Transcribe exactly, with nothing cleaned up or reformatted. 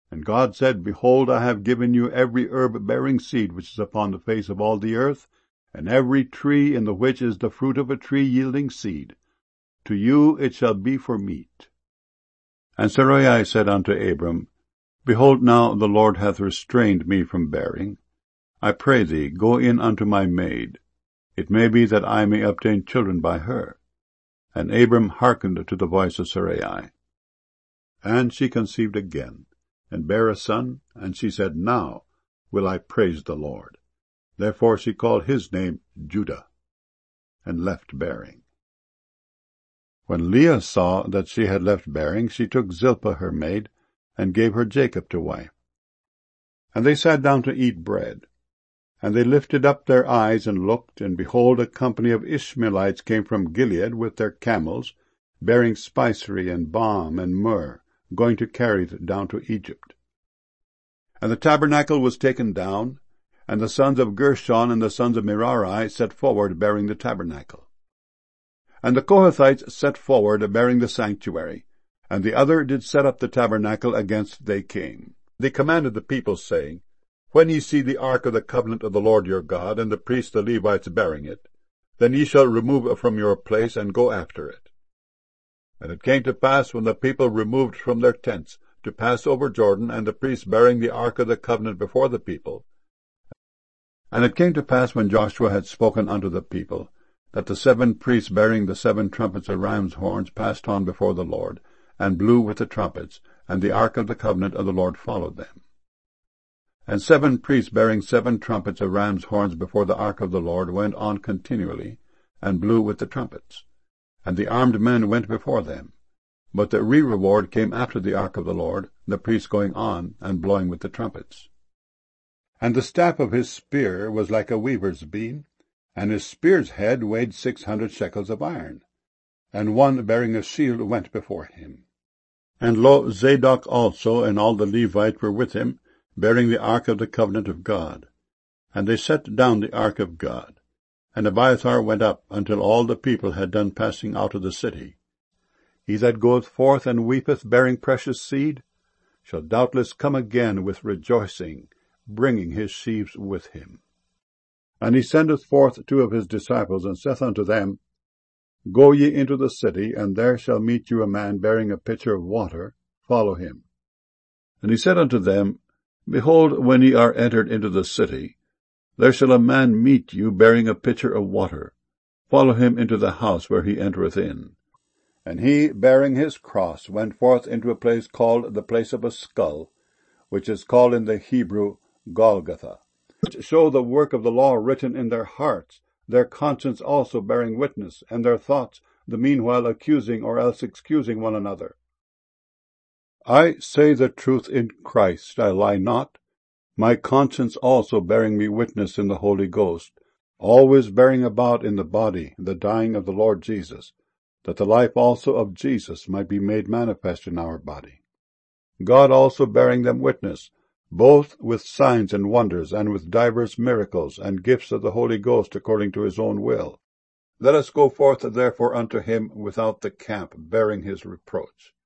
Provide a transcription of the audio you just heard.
And God said, Behold, I have given you every herb bearing seed which is upon the face of all the earth, and every tree in the which is the fruit of a tree yielding seed. To you it shall be for meat. And Sarai said unto Abram, Behold, now the Lord hath restrained me from bearing. I pray thee, go in unto my maid. It may be that I may obtain children by her. And Abram hearkened to the voice of Sarai. And she conceived again, and bare a son, and she said, Now will I praise the Lord. Therefore she called his name Judah, and left bearing. When Leah saw that she had left bearing, she took Zilpah her maid, and gave her Jacob to wife. And they sat down to eat bread. And they lifted up their eyes and looked, and behold, a company of Ishmaelites came from Gilead with their camels, bearing spicery and balm and myrrh, going to carry it down to Egypt. And the tabernacle was taken down, and the sons of Gershon and the sons of Merari set forward bearing the tabernacle. And the Kohathites set forward bearing the sanctuary, and the other did set up the tabernacle against they came. They commanded the people, saying, When ye see the ark of the covenant of the Lord your God, and the priests the Levites bearing it, then ye shall remove from your place, and go after it. And it came to pass, when the people removed from their tents, to pass over Jordan, and the priests bearing the ark of the covenant before the people. And it came to pass, when Joshua had spoken unto the people, that the seven priests bearing the seven trumpets of ram's horns passed on before the Lord, and blew with the trumpets, and the ark of the covenant of the Lord followed them. And seven priests bearing seven trumpets of ram's horns before the ark of the Lord went on continually, and blew with the trumpets. And the armed men went before them. But the re-reward came after the ark of the Lord, the priests going on, and blowing with the trumpets. And the staff of his spear was like a weaver's beam, and his spear's head weighed six hundred shekels of iron. And one bearing a shield went before him. And lo, Zadok also and all the Levites were with him, bearing the ark of the covenant of God. And they set down the ark of God. And Abiathar went up until all the people had done passing out of the city. He that goeth forth and weepeth, bearing precious seed, shall doubtless come again with rejoicing, bringing his sheaves with him. And he sendeth forth two of his disciples, and saith unto them, Go ye into the city, and there shall meet you a man bearing a pitcher of water. Follow him. And he said unto them, Behold, when ye are entered into the city, there shall a man meet you bearing a pitcher of water. Follow him into the house where he entereth in. And he, bearing his cross, went forth into a place called the place of a skull, which is called in the Hebrew Golgotha, which show the work of the law written in their hearts, their conscience also bearing witness, and their thoughts the meanwhile accusing or else excusing one another. I say the truth in Christ, I lie not, my conscience also bearing me witness in the Holy Ghost, always bearing about in the body the dying of the Lord Jesus, that the life also of Jesus might be made manifest in our body. God also bearing them witness, both with signs and wonders, and with divers miracles, and gifts of the Holy Ghost according to his own will. Let us go forth therefore unto him without the camp, bearing his reproach.